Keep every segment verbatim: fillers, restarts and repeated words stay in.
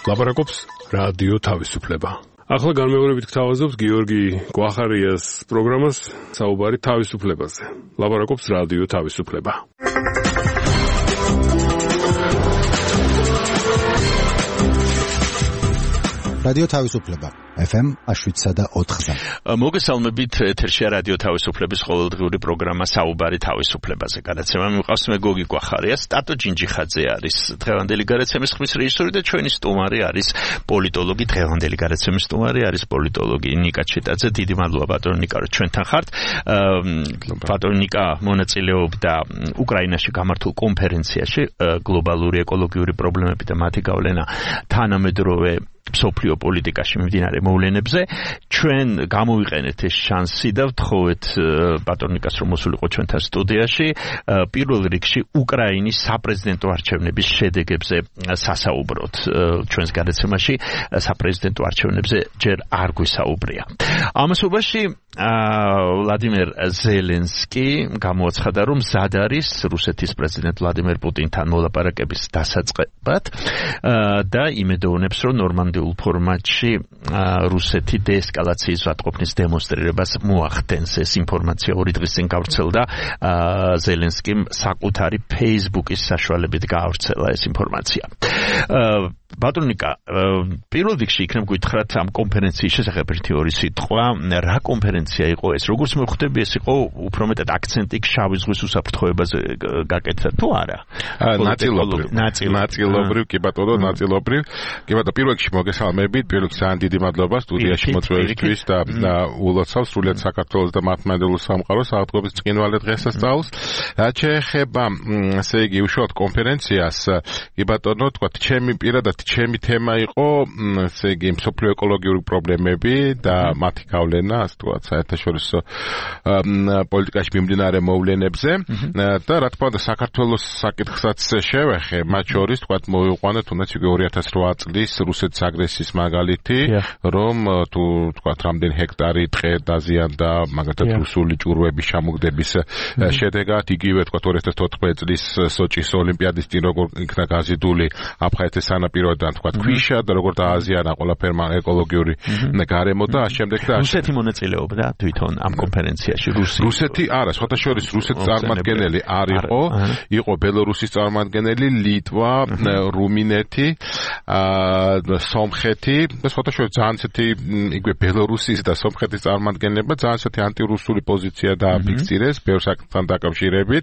ლაპარაკობს რადიო თავისუფლება. ახლა განმეორებით გთავაზობთ გიორგი გვახარიას პროგრამას საუბარი თავისუფლებაზე. ლაპარაკობს რადიო თავისუფლება. რადიო თავისუფლება ეფ ემ შვიდსა და ოთხზე. მოგესალმებით, ეთერშია რადიო თავისუფლების ყოველდღიური პროგრამა საუბარი თავისუფლებაზე. გადაცემა მიყვავს მე გოგი გვახარია, სტატო ჯინჯიხაძე არის დღევანდელი გადაცემის ხმის რეჟისორი და ჩვენი სტუმარი არის პოლიტოლოგი, დღევანდელი გადაცემის სტუმარი არის პოლიტოლოგი ნიკა ჩეტაძე. დიდი მადლობა ბატონო ნიკა, რომ ჩვენთან ხართ. ბატონო ნიკა მონაწილეობდა უკრაინაში გამართულ კონფერენციაში გლობალური ეკოლოგიური პრობლემები და მათი გავლენა თანამედროვე მსოფლიო პოლიტიკაში მიმდინარე მოვლენებზე. ჩვენ გამოვიყენეთ ეს შანსი და ვთხოვეთ ბატონიკას, რომ მოსულიყო ჩვენთან სტუდიაში, პირველ რიგში უკრაინის საპრეზიდენტო არჩევნების შედეგებზე სასაუბროთ. ჩვენს გადაცემაში საპრეზიდენტო არჩევნებზე ჯერ არ გვისაუბრია. ამასობაში ვლადიმერ ზელენსკი გამოაცხადა, რომ მზად არის რუსეთის პრეზიდენტ ვლადიმერ პუტინთან მოლაპარაკების დასაწყებად და იმედოვნებს, რომ ნორმანდიულ ფორმატში რუსეთი დეესკალაციის ვატყოფნის დემონსტრირებას მოახდენს. ეს ინფორმაცია ორი დღის წინ გავრცელდა. ზელენსკიმ საკუთარი Facebook-ის საშუალებით გაავრცელა ეს ინფორმაცია. ბატონიკა, პირველ რიგში იქნებ გითხრათ ამ კონფერენციის შესახებ ერთი ორი სიტყვა. რა კონფერენცია იყო ეს? როგორც მოხვდები, ეს იყო უფრო მეტად აქცენტი შავი ზღვის უსაფრთხოებაზე გაკეთდა თუ არა? ნაწილობრივ. ნაწილობრივ, კი ბატონო, ნაწილობრივ. კი ბატონო, პირველ რიგში მოგესალმებით, პირველ რიგში ძალიან დიდი მადლობა სტუდიაში მოწვევისთვის და ულოცავს სრულიად საქართველოს და მართლმადიდებლურ სამყაროს აღდგომის წყინვალე დღესასწაულს. რაც შეეხება, ასე იგი, უშუალოდ კონფერენციას, კი ბატონო, თქვა, ჩემი პირადად ჩემი თემა იყო, ესე იგი, მსოფლიო ეკოლოგიური პრობლემები და მათი გავლენა, ასე ვთქვათ, საერთაშორისო პოლიტიკაში მიმდინარე მოვლენებზე და რა თქმა უნდა, საქართველოს საკითხსაც შევეხე, მათ შორის, ვთქვათ, მოვიყვანეთ თუნდაც იგი ორი ათას რვა წლის რუსეთის აგრესიის მაგალითი, რომ თუ ვთქვათ, რამდენი ჰექტარი ტყე დაზიანდა, მაგალითად რუსული ჭურვების ჩამოგდების შედეგად, იგივე ვთქვათ, ორი ათას თოთხმეტი წლის სოჭის ოლიმპიადის წინ როგორ იქნა გაზიდული აფხაზეთის სანაპირო და თქვა ქვიშა და როგორ დააზიანა ყველაფერმა ეკოლოგიური გარემო და ამ შემდეგ და რუსეთი მონაწილეობდა თვითონ ამ კონფერენციაში. რუსეთი არა, სხვათა შორის რუსეთის წარმომადგენელი არ იყო, იყო ბელორუსის წარმომადგენელი, ლიტვა, რუმინეთი, სომხეთი და სხვათა შორის ძალიან ისეთი იგივე ბელორუსის და სომხეთის წარმომადგენლებმა ძალიან ისეთი ანტირუსული პოზიცია დააფიქსირეს ბევრ საკითხთან დაკავშირებით.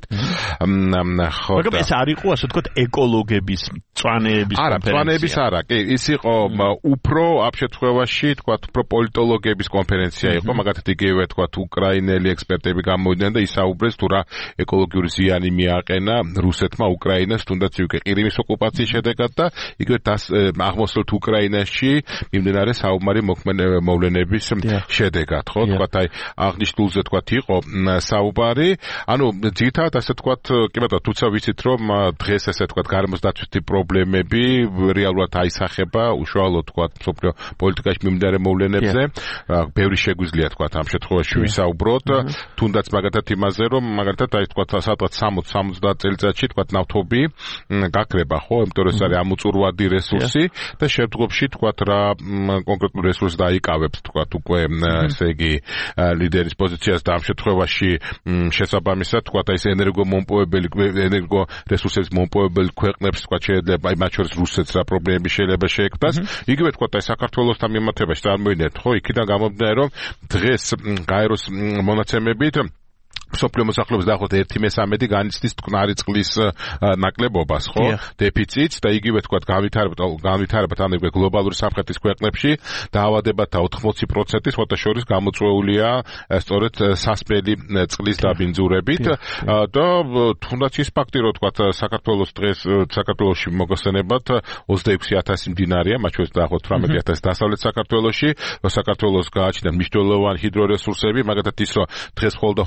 მაგრამ ეს არ იყო, ასე ვთქვათ, ეკოლოგების მწვანეების კონფერენცია. ის არა, კი, ის იყო უფრო ამ შემთხვევაში, თქვა, უფრო პოლიტოლოგების კონფერენცია იყო, მაგალითად იგივე, თქვა, უკრაინელი ექსპერტები გამოვიდნენ და ისაუბრეს თუ რა ეკოლოგიური ზიანი მიაყენა რუსეთმა უკრაინას, თუნდაც უკვე ყირიმის ოკუპაციის შედეგად და იგივე აღმოსავლეთ უკრაინაში მიმდინარე საუბარი მოვლენების შედეგად, ხო? თქვა, აი აღნიშნულზე, თქვა, იყო საუბარი, ანუ ძირითადად ასე თქვა, კი ბატონო, თუცა ვიცით, რომ დღეს ესე თქვა, გარემოს დაცვითი პრობლემები რეალურად აისახება უშუალოდ თქვა მსოფლიო პოლიტიკაში მიმდინარე მოვლენებზე. ბევრი შეგვიძლია თქვა ამ შემთხვევაში ვისაუბროთ, თუნდაც მაგათად იმაზე, რომ მაგათად აი თქვა სადღაც სამოცი სამოცდაათ წელიწადში თქვა ნავთობი გაქრება, ხო? იმიტომ რომ ეს არის ამოწურვადი რესურსი და შემდგომში თქვა რა კონკრეტულ რესურსს დაიკავებს თქვა უკვე ესე იგი ლიდერის პოზიციას და ამ შემთხვევაში შესაბამისად თქვა ეს ენერგომომპოვებელი ენერგო რესურსების მომპოვებელი ქვეყნებს თქვა შეიძლება აი მათ შორის რუსეთს რა პრობლემები შეიძლება შეექმნას. იგივე თქვა და საქართველოსთან მიმართებაში წარმოვიდგინეთ, ხო, იქიდან გამომდინარე, რომ დღეს გაეროს მონაცემებით მსოფლიო მოსახლეობის დაახლოებით ერთი მესამედი განიცდის მტკნარი წყლის ნაკლებობას, ხო? დეფიციტს და იგივე თქვა განვითარებად განვითარებად ან იგივე გლობალური სამხრეთის ქვეყნებში დაავადებათა ოთხმოცი პროცენტი სხვათა შორის გამოწვეულია სწორედ სასმელი წყლის დაბინძურებით და თუნდაც ის ფაქტი, რომ თქვა საქართველოს დღეს საქართველოში მოგხსენებათ ოცდაექვსი ათასი მდინარეა, მათ შორის დაახლოებით თვრამეტი ათასი დასავლეთ საქართველოში, საქართველოს გააჩნია მნიშვნელოვანი ჰიდრორესურსები, მაგალითად ის, რომ დღეს მხოლოდ თხუთმეტი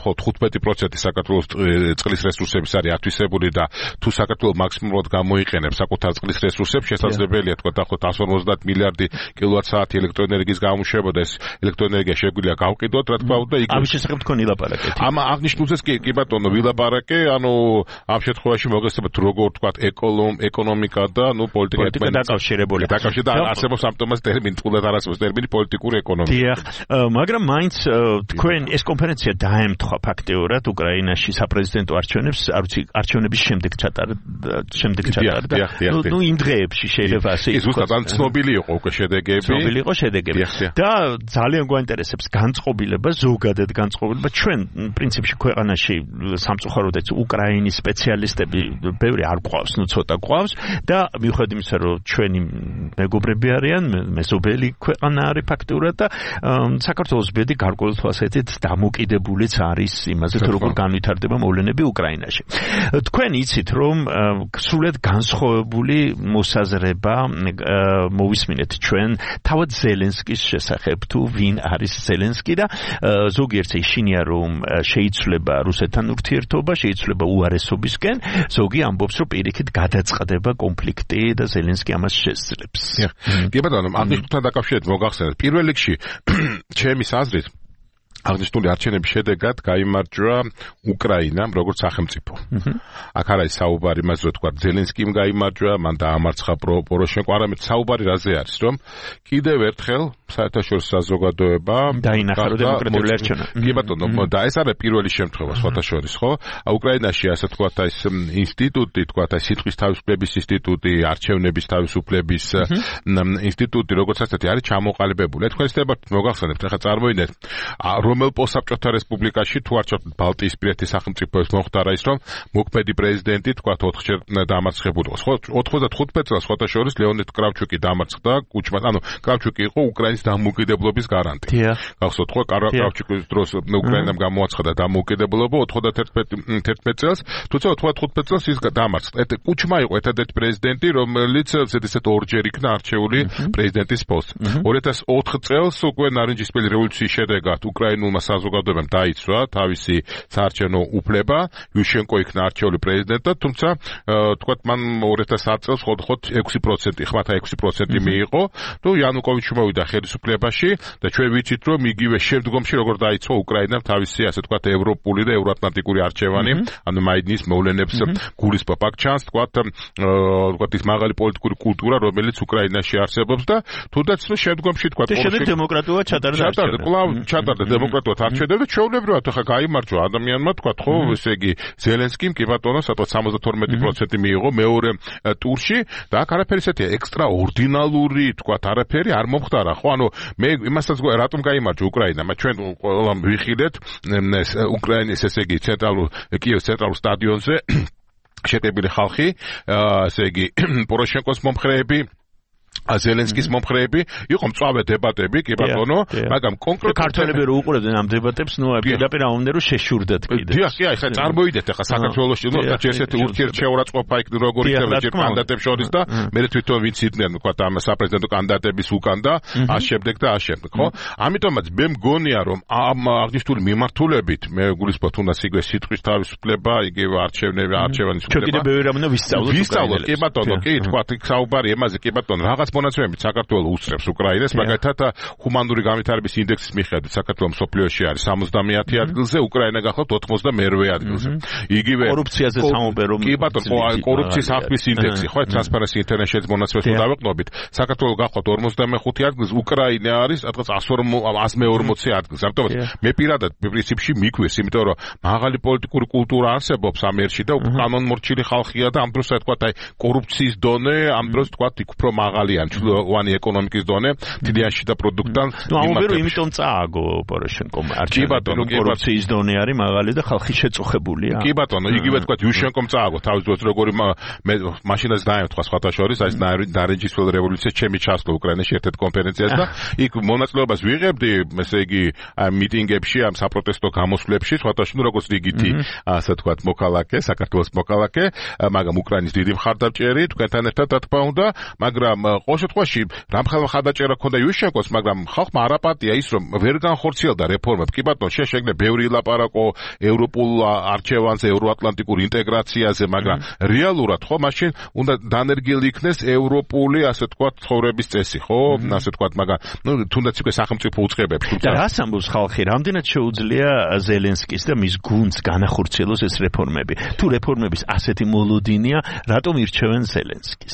ოცდაოთხ პროცენტი საქართველოს წყლის რესურსების არის ათვისებული და თუ საქართველოს მაქსიმუმად გამოიყენებს საკუთარ წყლის რესურსებს, შესაძლებელია თქვა დაახლოებით εκατს ორმოცდაათ მილიარდი კილოვატ-საათი ელექტროენერგიის გამოშვება და ეს ელექტროენერგია შეგვიძლია გავყიდოთ, რა თქმა უნდა, იქ ამის შესახებ თქვენ ვილაპარაკეთ. ამ აღნიშნულზეც კი კი ბატონო ვილაპარაკე, ანუ ამ შემთხვევაში მოგესწრებათ როგორ თქვა ეკონომიკა და ნუ პოლიტიკა დაკავშირებული. დაკავშირებული და არსებობს ამიტომაც ტერმინი, თულად არ არსებობს ტერმინი პოლიტიკური ეკონომიკა. დიახ, მაგრამ მაინც თქვენ ეს კონფერენცია დაემთხვა ფაქტიურად უკრაინაში საპრეზიდენტო არჩევნებს, არ ვიცი, არჩევნების შემდეგ ჩატარდა, შემდეგ ჩატარდა. ნუ იმ დღეებში შეიძლება ასე ის უბრალოდ ან ცნობილი იყო უკვე შედეგები. ცნობილი იყო შედეგები. და ძალიან გვაინტერესებს განწყობილება, ზოგადად განწყობილება. ჩვენ პრინციპში ქვეყანაში სამწუხაროდ უკრაინის სპეციალისტები ბევრი არ გვყავს, ნუ ცოტა გვყავს და მიუხედავად იმისა, რომ ჩვენი მეგობრები არიან, მეზობელი ქვეყანა არის ფაქტურად და საქართველოს ბედი გარკვეულ თვალსაზრისით დამოკიდებულიც არის იმაზე, თუ როგორ განვითარდება მოვლენები უკრაინაში. თქვენ იცით, რომ სრულად განსხვავებული მოსაზრება მოვისმინეთ ჩვენ თავად ზელენსკის შესახებ, თუ ვინ არის ზელენსკი და ზოგიერთი იშინია, რომ შეიცვლება რუსეთთან ურთიერთობა, შეიცვლება უარესობისკენ, ზოგი ამბობს, რომ პირიქით გადაწყდება კონფლიქტი და ზელენსკი ამას შესძლებს. კი ბატონო, აღნიშნულთან დაკავშირებით მოგახსენეთ, პირველ რიგში ჩემის აზრით აღნიშნული არჩევნების შედეგად გაიმარჯვა უკრაინამ როგორც სახელმწიფო. აქ არ არის საუბარი იმაზე, რომ თქვა ზელენსკიმ გაიმარჯვა, მან დაამარცხა პოროშენკო, არამედ საუბარი რაზე არის, რომ კიდევ ერთხელ საერთაშორისო საზოგადოება დაინახა რომ დემოკრატიული არჩევნა. კი ბატონო, და ეს არის პირველი შემთხვევა სხვათა შორის, ხო? უკრაინაში ასე თქვა ეს ინსტიტუტი, თქვა ეს სიტყვის თავისუფლების ინსტიტუტი, არჩევნების თავისუფლების ინსტიტუტი, როგორც ასეთი არის ჩამოყალიბებული. თქვენ ისევ მოგახსენებთ, ახლა წარმოიდგინეთ რომელ პოსტსაბჭოთა რესპუბლიკაში თუ არ ჩავთვლით ბალტიისპირეთის სახელმწიფოებს მოხდარა ის, რომ მოქმედი პრეზიდენტი თქვა ოთხჯერ დამარცხებული იყო. ოცდათხუთმეტ წელს სხვათა შორის ლეონიდ კრავჩუკი დამარცხდა კუჩმას, ანუ კრავჩუკი იყო უკრაინის დამოუკიდებლობის გარანტი. გახსოვთ ხო, კრავჩუკის დროს უკრაინამ გამოაცხადა დამოუკიდებლობა ოცდაათერთმეტ წელს, თუმცა ოცდათხუთმეტ წელს ის დამარცხდა. კუჩმა იყო ერთადერთი პრეზიდენტი, რომელიც ესეთ ორჯერ იქნა არჩეული პრეზიდენტის პოსტზე. ორი ათას ოთხ წელს უკვე ნარინჯისფერი რევოლუციის შედეგად უკრაინულმა საზოგადოებამ დაიცვა თავისი საარჩევნო უფლება, იუშენკო იქნა არჩეული პრეზიდენტად, თუმცა თქვათ მან ორი ათას ათ წელს ხოთ ექვსი პროცენტი, ხმათა ექვსი პროცენტი მიიღო, თუ იანუკოვიჩი მოვიდა ხელისუფლებაში და ჩვენ ვიცით, რომ იგივე შემდგომში როგორ დაიცვა უკრაინამ თავისი ასე თქვათ ევროპული და ევროატლანტიკური არჩევანი, ანუ მაიდნის მოვლენებს გულისხმობ. აქ ჩანს თქვათ თქვათ ის მაღალი პოლიტიკური კულტურა, რომელიც უკრაინაში არსებობს და თუნდაც შემდგომში თქვათ შეიძლება დემოკრატიულად ჩატარდა არჩევნები. კლავ ჩატარდა დემოკრატიულად არჩევნები და ჩვეულებრივად ახლა გაიმარჯვა ადამიანმა თქვათ ხო, ესე იგი ზელენსკიმ კი ბატონო სადღაც სამოცდათორმეტი პროცენტი მიიღო მეორე ტურში და აქ არაფერი ისეთია ექსტრაორდინალური თქვათ არაფერი არ მომხდარა ხო, ანუ მე იმასაც რატომ გაიმარჯვა უკრაინამ, ჩვენ ყველა ვიხილეთ უკრაინის ესე იგი ცენტრალურ კიევის ცენტრალურ სტადიონზე შეტყობილი ხალხი, ესე იგი პოროშენკოს მომხრეები, ზელენსკის მომხრეები, იყო მწვავე დებატები, კი ბატონო, მაგრამ კონკრეტულად ქართველები რო უყურებდნენ ამ დებატებს, ნუ პირდაპირ აუნდა რომ შეშურდეთ კიდე. დიახ, კი, ახლა წარმოიდეთ ახლა საქართველოში, ნუ ესეთი ურთიერთშეურაცხყოფა იქ როგორ იქნება ჯერ კანდიდატებს შორის და მე თვითონ ვინც იყვნენ, თქვა ამ საპრეზიდენტო კანდიდატების უკან და ამ შემდეგ და ამ შემდეგ, ხო? ამიტომაც მე მგონია რომ ამ აღნიშნული მიმართულებით მე გულისხმობ თუნდაც იგივე სიტყვის თავისუფლება, იგივე არჩევნები, არჩევანის უფლება. ჩვენ კიდე ბევრი რამ უნდა ვისწავლოთ. ვისწავლოთ, კი ბატონო, კი, თქვა იქ საუბარი ემაზე, კი ბატონო, რაღაც მონაცემებით საქართველოს უსწრებს უკრაინას, მაგალითად ჰუმანური განვითარების ინდექსის მიხედვით საქართველოს მსოფლიოში არის სამოცდამეათე ადგილზე, უკრაინა გახლავთ ოთხმოცდამერვე ადგილზე. იგივე კორუფციაზე სამობერო. კი ბატონო, კორუფციის აღქმის ინდექსი, ხო, Transparency International-ის მონაცემებს დავაყნობით, საქართველოს გახლავთ ორმოცდამეხუთე ადგილზე, უკრაინა არის სადღაც ას მეორმოცე ადგილზე. ამიტომ მე პირადად პრინციპში მიგვეს, იმიტომ რომ მაღალი პოლიტიკური კულტურა არსებობს ამ ერში და კანონმორჩილი ხალხია და ამ დროს თქვა აი კორუფციის დონე ამ დროს თქვა იქ უფრო მაღალია. ჩლოვანი ეკონომიკის დონე თლიანში და პროდუქტთან იმათო იმიტომ წააგო პოროშენკომ არჩევნები კორუფციის დონე არის მაღალი და ხალხი შეწუხებულია. კი ბატონო, იგივე თქვა იუშენკომ წააგო თავის დროს როგორი მე მაშინაც დაემთხვა სხვათა შორის ეს ნარინჯისფერი რევოლუცია ჩემი ჩასვლა უკრაინაში ერთ-ერთ კონფერენციას და იქ მონაწილეობას ვიღებდი, ესე იგი ამ მიტინგებში, ამ საპროტესტო გამოსვლებში, სხვათა შორის როგორც რიგითი ასე თქვა მოქალაქე, საქართველოს მოქალაქე, მაგრამ უკრაინის დიდი მხარდამჭერი თქვენთან ერთად რა თქმა უნდა, მაგრამ ყოველ შემთხვევაში რამხელა ხადაჭერა ქონდა იუშენკოს, მაგრამ ხალხმა არ აპატია ის, რომ ვერ განხორციელდა რეფორმები. კი ბატონო, შეშეგნე ბევრი ლაპარაკო ევროპულ არჩევანზე, ევროატლანტიკურ ინტეგრაციაზე, მაგრამ რეალურად ხო მაშინ უნდა დანერგილი იქნეს ევროპული, ასე თქვა, ცხოვრების წესი, ხო? ასე თქვა, მაგრამ ნუ თუნდაც უკვე სახელმწიფო უწყებებს, თუმცა და რას ამბობს ხალხი, რამდენად შეუძლია ზელენსკის და მის გუნდს განახორციელოს ეს რეფორმები? თუ რეფორმების ასეთი მოლოდინია, რატომ ირჩევენ ზელენსკის?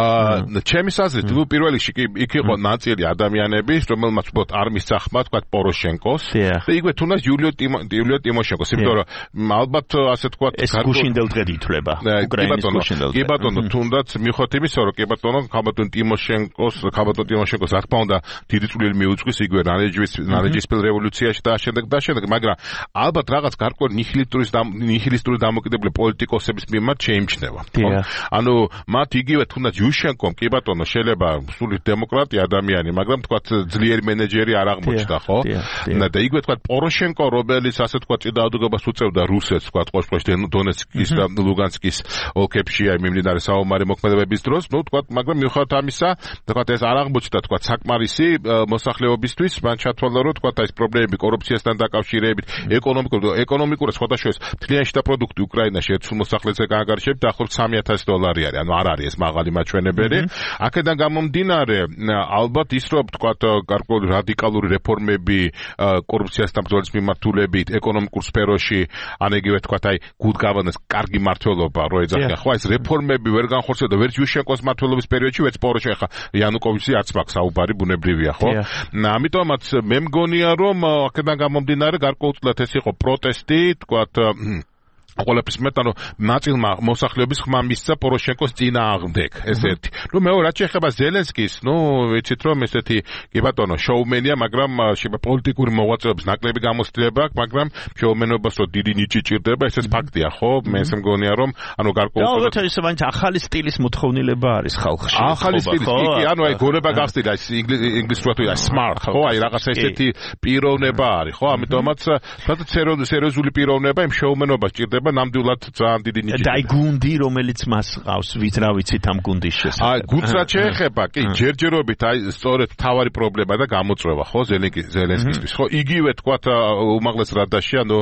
აა, ჩემის აზრით, ნუ პირველ რიგში კი იქ იყო ნაწილი ადამიანები, რომელმაც უბრალოდ არ მისახმა, თქვა პოროშენკოს და იგივე თუნდაც იულიო იულიო ტიმოშენკოს, იმიტომ რომ ალბათ ასე თქვა ეს გუშინდელ დღედ ითვლება უკრაინის გუშინდელ დღედ. კი ბატონო, თუნდაც მიუხედავად იმისა, რომ კი ბატონო, ხაბატონ ტიმოშენკოს, ხაბატონ ტიმოშენკოს რა თქმა უნდა დიდი წვლილი მიუძღვის იგივე ნარეჯის ნარეჯისფილ რევოლუციაში და შემდეგ და შემდეგ, მაგრამ ალბათ რაღაც გარკვეული ნიჰილისტური ნიჰილისტური დამოკიდებული პოლიტიკოსების მიმართ შეიმჩნევა. ანუ მათ იგივე თუნდაც იუშენკომ კი ბატონო შეიძლება სული დემოკრატია ადამიანი, მაგრამ თქვა ძლიერი მენეჯერი არ აღმოჩნდა, ხო? და იგივე თქვა პოროშენკო, რომელიც ასე თქვა წინააღმდეგობას უწევდა რუსეთს, თქვა ყოშყოშ დონეცკის და ლუგანსკის ოლქებში აი მიმდინარე საომარი მოქმედებების დროს, ნუ თქვა, მაგრამ მიუხედავად ამისა, თქვა ეს არ აღმოჩნდა თქვა საკმარისი მოსახლეობისთვის, მან ჩათვალა რომ თქვა ეს პრობლემები კორუფციასთან დაკავშირებით, ეკონომიკურ ეკონომიკურად სხვადასხვა მთლიანი შიდა პროდუქტი უკრაინაში ერთ მოსახლეზე გააგარჩევთ დაახლოებით სამი ათასი დოლარი არის, ანუ არ არის ეს მაღალი მაჩვენებელი. აქედან გამომდინარე, ალბათ ის რომ თქვა გარკვეული რადიკალური რეფორმები კორუფციასთან ბრძოლის მიმართულებით ეკონომიკურ სფეროში, ან იგივე თქვა აი გუდგავანას კარგი მართლობა რო ეძახიან, ხო ეს რეფორმები ვერ განხორციელდა ვერც იუშენკოს მართლობის პერიოდში, ვერც პოროშენკო, ხა იანუკოვიჩი არც მაქვს საუბარი, ბუნებრივია, ხო? ამიტომაც მე მგონია რომ აქედან გამომდინარე გარკვეულწილად ეს იყო პროტესტი, თქვა ყველაფერს მეტად ანუ ნაწილმა მოსახლეობის ხმა მისცა პოროშენკოს წინააღმდეგ, ეს ერთი. ნუ მეორე რაც შეეხება ზელენსკის, ნუ ვიცით რომ ესეთი კი ბატონო შოუმენია, მაგრამ შეიძლება პოლიტიკური მოღვაწეობის ნაკლები გამოცდილება აქვს, მაგრამ შოუმენობას რო დიდი ნიჭი ჭირდება, ესეც ფაქტია, ხო? მე ესე მგონია რომ ანუ გარკვეულწილად ალბათ ის მაინც ახალი სტილის მოთხოვნილება არის ხალხში. ახალი სტილის, კი, ანუ აი გონება გახსნიდა ის ინგლისურად ვთქვი, smart, ხო? აი რაღაცა ესეთი პიროვნება არის, ხო? ამიტომაც სადაც სერიოზული პიროვნება იმ შოუმენობას ჭირდება ნამდვილად ძალიან დიდი ნიჭი. და აი გუნდი, რომელიც მას ყავს, ვიც რა ვიცით ამ გუნდის შესახებ. აი გუნდს რაც შეეხება, კი, ჯერჯერობით აი სწორედ თავარი პრობლემა და გამოწვევა, ხო, ზელენსკისთვის, ხო, იგივე თქვათ უმაღლეს რადაში, ანუ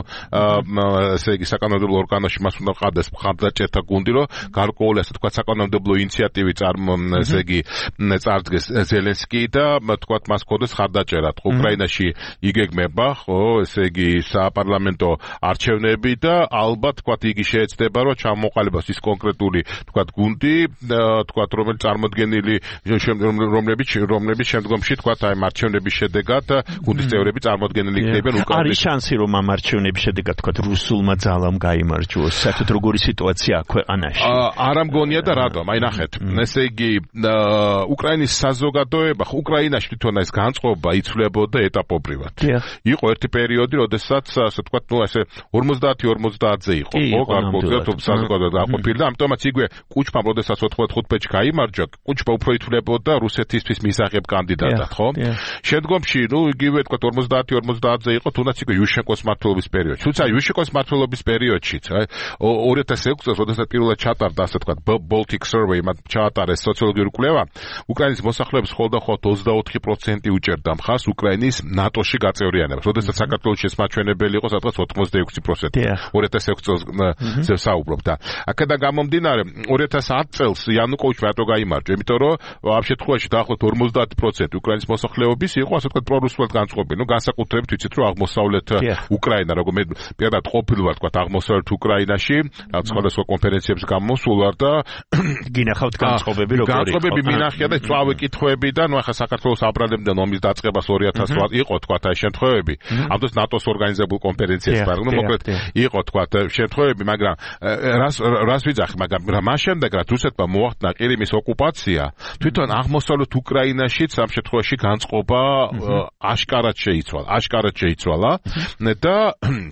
ესე იგი საკანონმდებლო ორგანოში მას უნდა ყავდეს მხარდაჭერთა გუნდი, რომ გარკვეული ასე თქვათ საკანონმდებლო ინიციატივი წარმო ესე იგი წარდგეს ზელენსკი და თქვათ მას ქონდეს მხარდაჭერა, ხო, უკრაინაში იგეგმება, ხო, ესე იგი საპარლამენტო არჩევნები და ალბათ თქვათ იგი შეეცდება რომ ჩამოყალიბოს ის კონკრეტული თქვათ გუნდი, თქვათ რომელიც წარმოდგენილი რომლებიც რომლებიც შემდგომში თქვათ აი მარჩევნების შედეგად გუნდის წევრები წარმოდგენილი იქნებიან უკრაინაში. არის შანსი რომ ამ მარჩევნების შედეგად თქვათ რუსულმა ძალამ გაიმარჯვოს. საერთოდ როგორი სიტუაციაა ქვეყანაში? არა მგონია და რატომ? აი ნახეთ, ესე იგი უკრაინის საზოგადოება, უკრაინაში თვითონ ეს განწყობა იცვლებოდა ეტაპობრივად. იყო ერთი პერიოდი, როდესაც ასე თქვათ, ნუ ასე ორმოცდაათი ორმოცდაათზე იყო, ხო, გარკვეულად საზოგადოება დაყოფილი და ამიტომაც იგივე კუჩმა, როდესაც ოთხმოცდახუთი წელს გაიმარჯვა, კუჩმა უფრო ითვლებოდა რუსეთისთვის მისაღებ კანდიდატად, ხო? შემდგომში, ნუ იგივე თქვა ორმოცდაათი ორმოცდაათზე იყო, თუნდაც იგივე იუშენკოს მმართველობის პერიოდში. თუმცა იუშენკოს მმართველობის პერიოდშიც, ორი ათას ექვსი წელს, როდესაც პირველად ჩატარდა ასე თქვა Baltic Survey, მათ ჩაატარეს სოციოლოგიური კვლევა, უკრაინის მოსახლეობის მხოლოდ ოცდაოთხი პროცენტი უჭერდა მხარს უკრაინის ნატოში გაწევრიანებას, როდესაც საქართველოში ეს მაჩვენებელი იყო სადღაც ოცდაექვსი პროცენტი. ორი ათას ექვსი წელს საუბრობ და აქედან გამომდინარე ორი ათას ათი წელს იანუკოვიჩი რატო გაიმარჯვა, იმიტომ რომ ამ შემთხვევაში დაახლოებით ორმოცდაათი პროცენტი უკრაინის მოსახლეობის იყო ასე თქვა პრორუსულად განწყობილი. ნუ განსაკუთრებით ვიცით რომ აღმოსავლეთ უკრაინა, როგორ მე პირადად ყოფილვარ თქვა აღმოსავლეთ უკრაინაში, რაც სხვადასხვა კონფერენციებს გამოსულ ვარ და გინახავთ განწყობები როგორი იყო. განწყობები მინახია და წავე კითხვები და ნუ ახლა საქართველოს აბრალებდნენ ომის დაწყებას ორი ათას ოთხი იყო თქვა აი შემთხვევები. ამ დროს ნატოს ორგანიზებულ კონფერენციას ვარ, ნუ მოკლედ იყო თქვა შემთხვევები, მაგრამ რას რას ვიძახი, მაგრამ მას შემდეგ რაც რუსეთმა მოახდინა ყირიმის ოკუპაცია, თვითონ აღმოსავლეთ უკრაინაშიც ამ შემთხვევაში განწყობა აშკარად შეიცვალა, აშკარად შეიცვალა და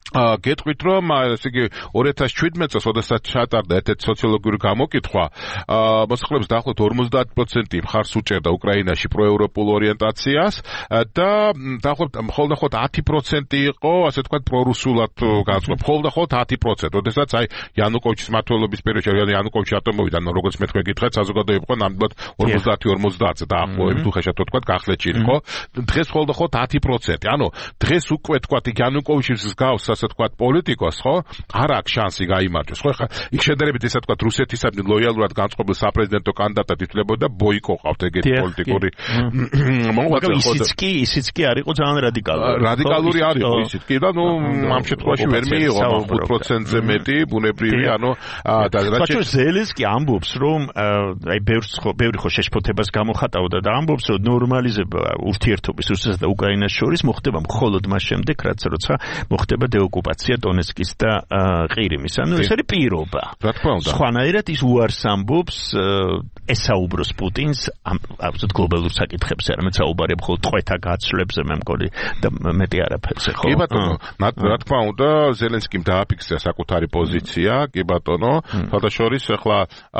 გეტყვით რომ ესე იგი ორი ათას შვიდმეტ წელს როდესაც ჩატარდა ერთ-ერთი სოციოლოგიური გამოკითხვა მოსახლეობის დაახლოებით ორმოცდაათ პროცენტი მხარს უჭერდა უკრაინაში პროევროპულ ორიენტაციას და დაახლოებით მხოლოდ მხოლოდ ათი პროცენტი იყო ასე ვთქვათ პრორუსულად განწყობილი მხოლოდ მხოლოდ ათი პროცენტი როდესაც აი იანუკოვიჩის მმართველობის პერიოდში იანუკოვიჩი ატომოვიდა როგორც მე თქვენ გითხრათ საზოგადოება იყო ნამდვილად ორმოცდაათი ორმოცდაათზე დაახლოებით უხეშად ვთქვათ გახლეჭილი ხო დღეს მხოლოდ მხოლოდ ათი პროცენტი ანუ დღეს უკვე ვთქვათ იანუკოვიჩის გავს ასე ვთქვათ პოლიტიკოს ხო არ აქვს შანსი გაიმარჯვოს ხო ხა იქ შედარებით ესე ვთქვათ რუსეთისადმი ლოიალურად განწყობილ საპრეზიდენტო კანდიდატად ითვლებოდა ბოიკო ყავთ ეგეთი პოლიტიკური მოღვაწე ხო ისიც კი ისიც კი არ იყო ძალიან რადიკალური რადიკალური არ იყო ისიც კი და ნუ ამ შემთხვევაში ვერ მიიღო ხუთ პროცენტზე მეტი ბუნებრივი ანუ და რაც ზელენსკი ამბობს რომ აი ბევრს ხო ბევრი ხო შეშფოთებას გამოხატავდა და ამბობს რომ ნორმალიზება ურთიერთობის რუსეთსა და უკრაინას შორის მოხდება მხოლოდ მას შემდეგ რაც როცა მოხდება დეოკუპაცია დონეცკის და ყირიმის. ანუ ეს არის პირობა. რა თქმა უნდა. სხვანაირად ის უარს ამბობს ესაუბროს პუტინს აბსოლუტურად გლობალურ საკითხებზე, არამედ საუბარია მხოლოდ ტყვეთა გაცვლებზე მე მგონი და მეტი არაფერზე ხო? კი ბატონო, რა თქმა უნდა, ზელენსკიმ დააფიქსირა საკუთარი პოზიცია, კი ბატონო, თალდაშორის ახლა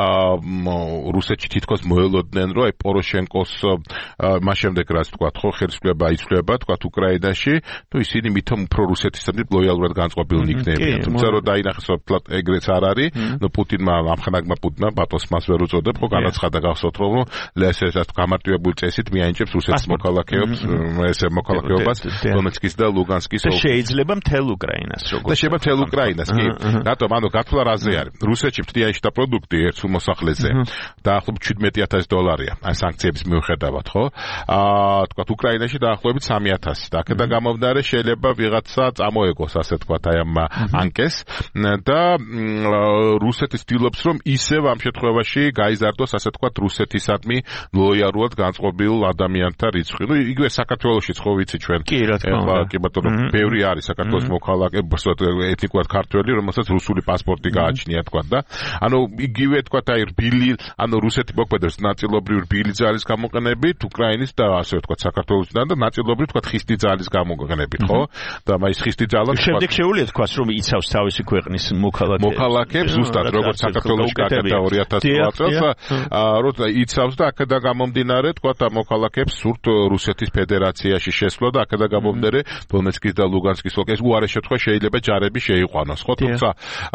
რუსეთში თითქოს მოელოდნენ, რომ აი პოროშენკოს მას შემდეგ რაც თქვა, ხო, ხელისუფლება იცვლება, თქვა უკრაინაში, ну ისინი მithom უფრო რუსეთისადმი ლოიალურად განწყობილნი იქნებიან. თუმცა რომ დაინახეს რომ ეგრეც არ არის, ნუ პუტინმა ამხანაგმა პუტინმა პატოს მას ვერ უწოდებ, ხო განაცხადა გახსოვთ რომ ესე ესეთ გამარტივებული წესით მიაინჭებს რუსეთის მოქალაქეებს, ესე მოქალაქეობას დონეცკის და ლუგანსკის ოლქებში. შეიძლება მთელ უკრაინას როგორც. და შეიძლება მთელ უკრაინას, კი. რატომ? ანუ გათვლა რაზე არის? რუსეთში ფრთიანი შტა პროდუქტი ერთ მოსახლეზე დაახლოებით შვიდმეტი ათასი დოლარია, აი სანქციების მიუხედავად, ხო? აა თქვა უკრაინაში დაახლოებით სამი ათასი. და აქედან გამომდინარე შეიძლება ვიღაცა წამოეგოს ასე თქვათ აი ამ ანკეს და რუსეთი ცდილობს რომ ისევ ამ შემთხვევაში გაიზარდოს ასე თქვათ რუსეთისადმი ლოიალურად განწყობილ ადამიანთა რიცხვი. ნუ იგივე საქართველოშიც ხო ვიცი ჩვენ. კი რა თქმა უნდა. კი ბატონო, ბევრი არის საქართველოს მოქალაქე, ეთნიკურად ქართველი, რომელსაც რუსული პასპორტი გააჩნია თქვათ და ანუ იგივე თქვათ აი რბილი, ანუ რუსეთი მოქმედებს ნაწილობრივ რბილი ძალის გამოყენებით, უკრაინის და ასე თქვათ საქართველოსიდან და ნაწილობრივ თქვათ ხისტი ძალის გამოყენებით, ხო? და მაის ხისტი ძალა შემდეგ შეუძლია თქვას რომ იცავს თავისი ქვეყნის მოქალაქეებს. მოქალაქეებს ზუსტად როგორც საქართველოში გაკეთა ორი ათას წელს, რომ იცავს და აქედან გამომდინარე თქვათ ამ მოქალაქეებს სურთ რუსეთის ფედერაციაში შესვლა და აქედან გამომდინარე დონეცკის და ლუგანსკის ოლქის უარეს შემთხვევაში შეიძლება ჯარები შეიყვანოს, ხო? თუმცა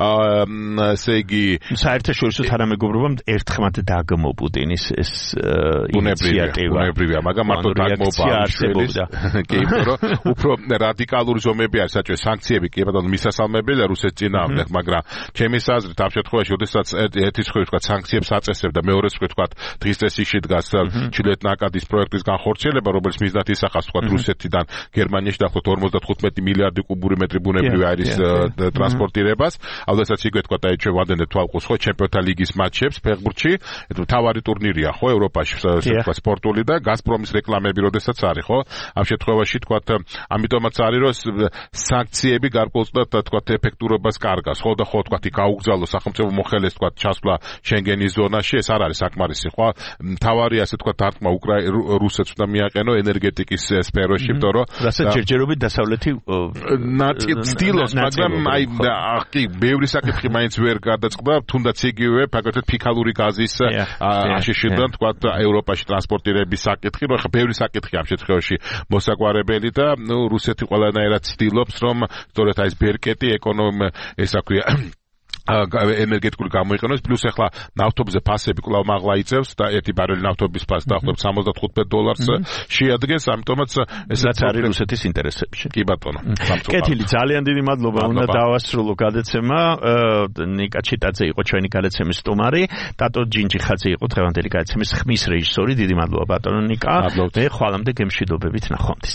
ესე იგი საერთაშორისო თანამეგობრობამ ერთხმად დაგმო პუტინის ეს ინიციატივა. ბუნებრივია, მაგრამ მარტო დაგმობა არსებობდა. კი, რომ უფრო რადიკალური ზომები არის საჭირო სანქციები კი ბატონო მისასალმებელია რუსეთის წინააღმდეგ, მაგრამ ჩემი აზრით ამ შემთხვევაში, როდესაც ერთი მხრივ თქვა სანქციებს აწესებ და მეორე მხრივ თქვა დღის წესში დგას ჩილეთ-ნაკადის პროექტის განხორციელება, რომელიც მიზნად ისახავს თქვა რუსეთიდან გერმანიაში დაახლოებით ორმოცდათხუთმეტი მილიარდი კუბური მეტრი ბუნებრივი არის ტრანსპორტირებას, ალბათაც იგივე თქვა და ჩვენ ვადენდეთ თვალყოს ხო ჩემპიონთა ლიგის მატჩებს ფეხბურთში, თავარი ტურნირია ხო ევროპაში თქვა სპორტული და გაზპრომის რეკლამები როდესაც არის ხო? ამ შემთხვევაში თქვა ამიტომაც არის რომ სანქციები გარკვეულწილად თქვა ეფექტურობას კარგავს, ხო და ხო თქვა გაუგზავნოს სახელმწიფო მოხელეს თქვა ჩასვლა შენგენის ზონაში, ეს არ არის საკმარისი, ხო? თავარი ასე თქვა დარტყმა რუსეთს უნდა მიაყენო ენერგეტიკის სფეროში, იმიტომ რომ რასაც ჯერჯერობით დასავლეთი ცდილობს, მაგრამ აი კი ბევრი საკითხი მაინც ვერ გადაწყდა, თუნდაც იგივე ფაქტობრივად ფიქალური გაზის აშშ-დან თქვა ევროპაში ტრანსპორტირების საკითხი, რომ ხა ბევრი საკითხი ამ შემთხვევაში მოსაგვარებელი და ნუ რუსეთი ყველანაირად ცდილობს რომ სწორედ აი ეს ბერკეტი ეკონომ ესა ქვია ენერგეტიკული გამოიყენოს, პლუს ახლა ნავთობზე ფასები კვლავ მაღლა იწევს და ერთი ბარელი ნავთობის ფასი დაახლოებით სამოცდათხუთმეტ დოლარს შეადგენს, ამიტომაც ესაც არის რუსეთის ინტერესებში. კი ბატონო. კეთილი, ძალიან დიდი მადლობა. უნდა დავასრულო გადაცემა. ნიკა ჩიტაძე იყო ჩვენი გადაცემის სტუმარი, ტატო ჯინჯიხაძე იყო დღევანდელი გადაცემის ხმის რეჟისორი. დიდი მადლობა ბატონო ნიკა. მე ხვალამდე გემშვიდობებით ნახვამდის.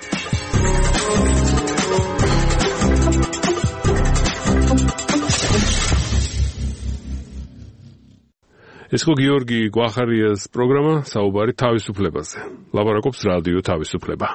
ეს ხო გიორგი გვახარიას პროგრამა საუბარი თავისუფლებაზე. ლაპარაკობს რადიო თავისუფლება.